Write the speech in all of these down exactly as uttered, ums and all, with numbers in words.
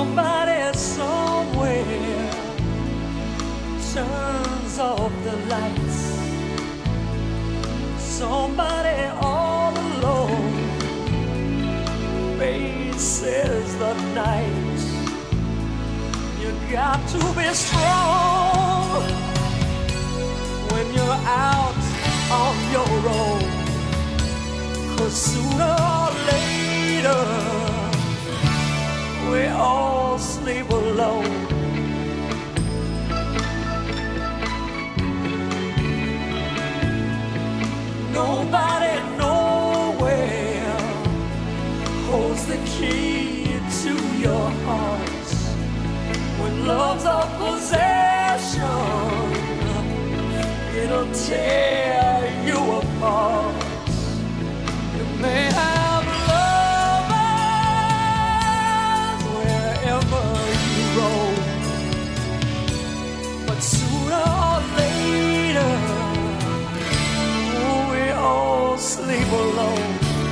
Somebody somewhere turns off the lights. Somebody all alone faces the night. You got to be strong when you're out on your own, 'cause sooner or later we all sleep alone. Nobody nowhere holds the key to your heart. When love's a possession, it'll tear you apart. You may have lovers wherever you roam, but sooner or later we all sleep alone.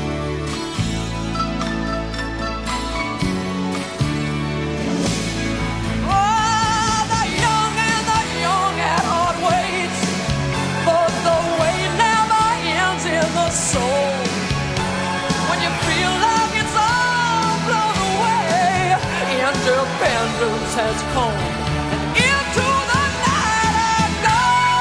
Soul, when you feel like it's all blown away, independence has come, and into the night I go.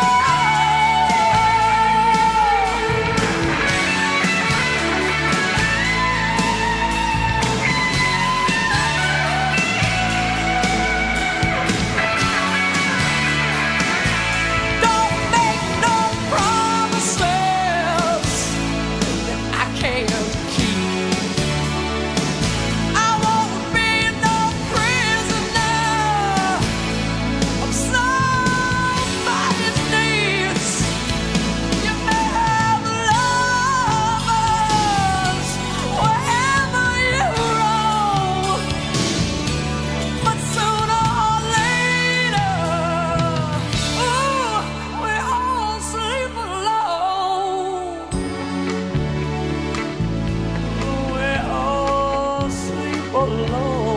Don't make no promises can't keep. I won't be no prisoner of somebody's needs. You may have lovers wherever you roam, but sooner or later, ooh, we all sleep alone. We all sleep alone.